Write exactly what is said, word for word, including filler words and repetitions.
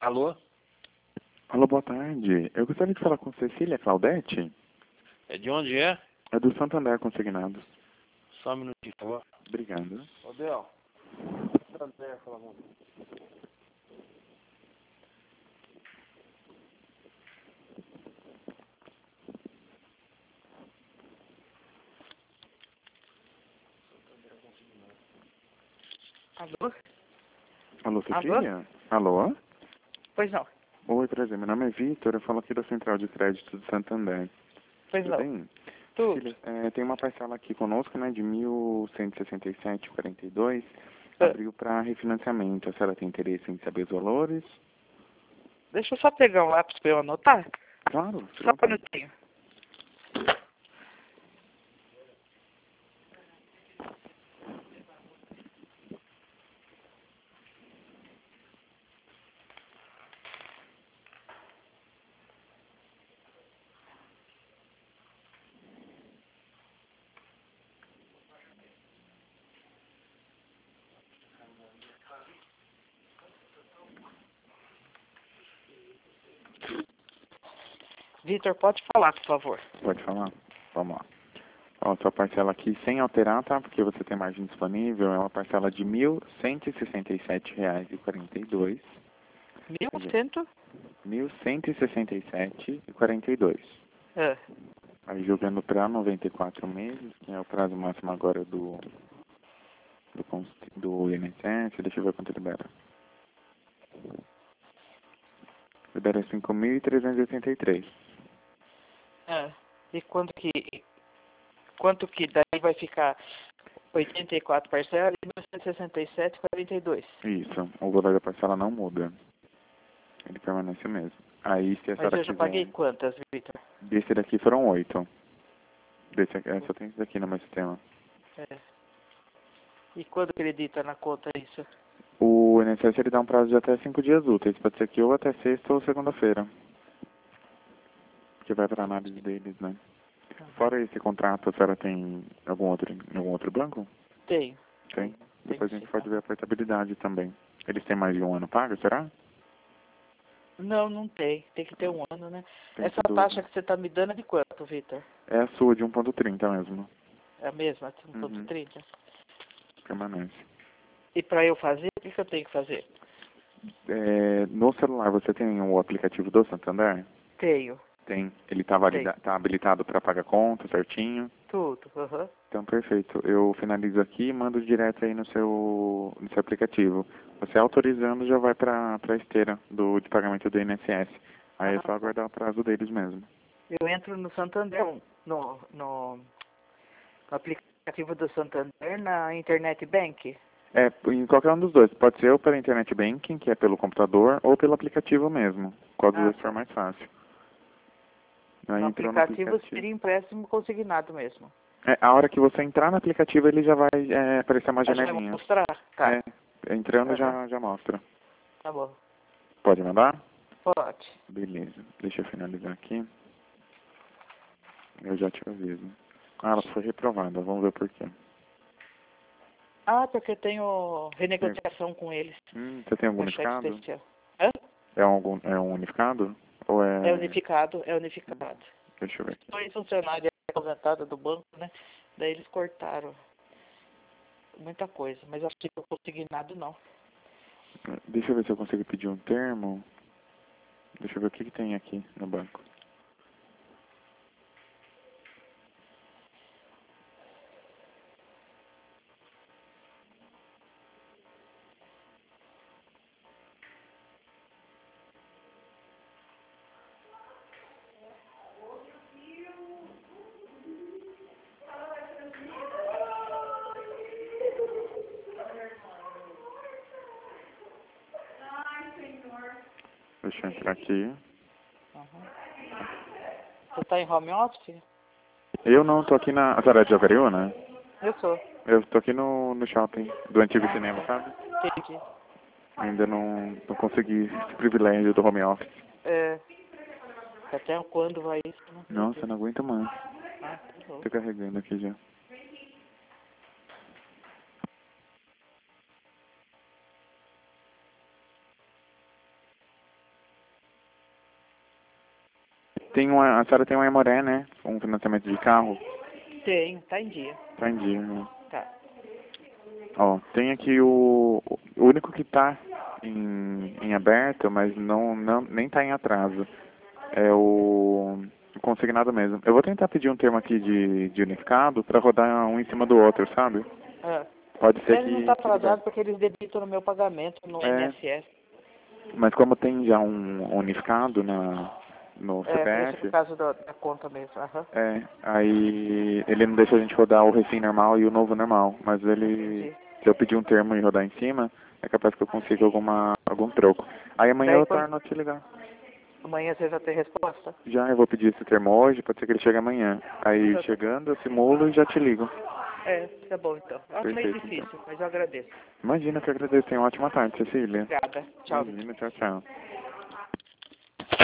Alô? Alô, boa tarde. Eu gostaria de falar com Cecília Claudete. É de onde é? É do Santander Consignados. Só um minutinho, por favor. Obrigado. Ô, Del. Santander, fala muito. Alô? Alô, Cecília? Alô? Alô? Pois não. Oi, prazer. Meu nome é Vitor. Eu falo aqui da Central de Crédito do Santander. Pois Tudo não. bem? Tudo. Cecília, é, tem uma parcela aqui conosco, né, de mil cento e sessenta e sete vírgula quarenta e dois. É. Abriu para refinanciamento. A senhora tem interesse em saber os valores? Deixa eu só pegar um lápis pra eu anotar. Claro. fique à Só um vontade. minutinho. Vitor, pode falar, por favor. Pode falar? Vamos lá. Ó, sua parcela aqui sem alterar, tá? Porque você tem margem disponível, é uma parcela de mil cento e sessenta e sete reais e quarenta e dois. Mil cento? mil cento e sessenta e sete reais e quarenta e dois. É. Aí jogando para noventa e quatro meses, que é o prazo máximo agora do do, cons- do I N S S, deixa eu ver quanto libera. Libera cinco mil trezentos e oitenta e três. É. E quanto que... Quanto que daí vai ficar oitenta e quatro parcelas e mil cento e sessenta e sete vírgula quarenta e dois? Isso, o valor da parcela não muda. Ele permanece o mesmo. Aí se a Mas senhora eu já quiser... paguei quantas, Vitor? Desse daqui foram oito. Desse aqui, é, só tem esse daqui no meu sistema. É. E quando acredita na conta isso? O I N S S ele dá um prazo de até cinco dias úteis. Pode ser aqui ou até sexta ou segunda-feira. Que vai para análise deles, né? Fora esse contrato, a senhora tem algum outro, em algum outro banco? Tenho. Tem. Tenho, Depois a sim. gente pode ver a portabilidade também. Eles têm mais de um ano pago, será? Não, não tem. Tem que ter um ano, né? Tem Essa tudo. taxa que você tá me dando é de quanto, Vitor? É a sua de um ponto trinta mesmo. É a mesma, um ponto Uhum. trinta? Permanece. E para eu fazer, o que, que eu tenho que fazer? É, no celular você tem o aplicativo do Santander? Tenho. Tem. Ele está valida... tá habilitado para pagar conta certinho? Tudo. Aham. Então, perfeito. Eu finalizo aqui e mando direto aí no seu, no seu aplicativo. Você autorizando já vai para a esteira do, de pagamento do I N S S. Aí é só Ah, aguardar o prazo deles mesmo. eu entro no Santander, no, no, no aplicativo do Santander, na Internet Bank. É, em qualquer um dos dois. Pode ser ou pela Internet Banking, que é pelo computador, ou pelo aplicativo mesmo. Qual dos Ah, dois tá. for mais fácil. Aí No entrou no aplicativo aplicativo. seria empréstimo consignado mesmo. É, a hora que você entrar no aplicativo, ele já vai é, aparecer uma Ah, já vai janelinha. mostrar? Tá. É, entrando Aham. já, já mostra. Tá bom. Pode mandar? Pode. Beleza. Deixa eu finalizar aqui. Eu já te aviso. Ah, ela foi reprovada. Vamos ver por quê. Ah, porque tenho renegociação com eles. Hum, você tem algum Com o cheque unificado? especial. Hã? É, um, é um unificado? Ou é... É unificado, é unificado. Deixa eu ver aqui. Foi funcionário aposentado do banco, né? Daí eles cortaram muita coisa, mas acho que eu consegui nada não. Deixa eu ver se eu consigo pedir um termo. Deixa eu ver o que, que tem aqui no banco. Deixa eu entrar aqui. Uhum. Você tá em home office? Eu não, tô aqui na... A senhora é de Jaguariúna, né? Eu sou. Eu tô aqui no, no shopping do antigo cinema, sabe? Entendi. Ainda não, não consegui esse privilégio do home office. É, até quando vai isso, né? Meu Nossa, Deus. não aguento mais. Ah, tá Tô louco. carregando aqui já. Tem uma, a senhora tem uma Emoré, né? Um financiamento de carro. Tenho, tá em dia. Tá em dia, né? Tá. Ó, tem aqui o, o único que tá em, em aberto, mas não, não, nem tá em atraso. É o, o consignado mesmo. Eu vou tentar pedir um termo aqui de, de unificado para rodar um em cima do outro, sabe? Ah. Pode ser Ele que... não tá que atrasado porque eles debitam no meu pagamento no É. I N S S. Mas como tem já um unificado na, no É, esse é C P F, o caso da, da conta mesmo. Aham. é, aí ele não deixa a gente rodar o recém normal e o novo normal. Mas ele, Entendi. se eu pedir um termo e rodar em cima, é capaz que eu consiga alguma, algum troco. Aí amanhã Daí, eu quando... torno a te ligar. Amanhã você já tem resposta? Já, eu vou pedir esse termo hoje, pode ser que ele chegue amanhã. Aí chegando, eu simulo e já te ligo. É, tá bom então. É meio Perfeito, difícil, então. mas eu agradeço. Imagina, que eu agradeço. Tenha uma ótima tarde, Cecília. Obrigada. Tchau, Vitor. Imagina, tchau, tchau.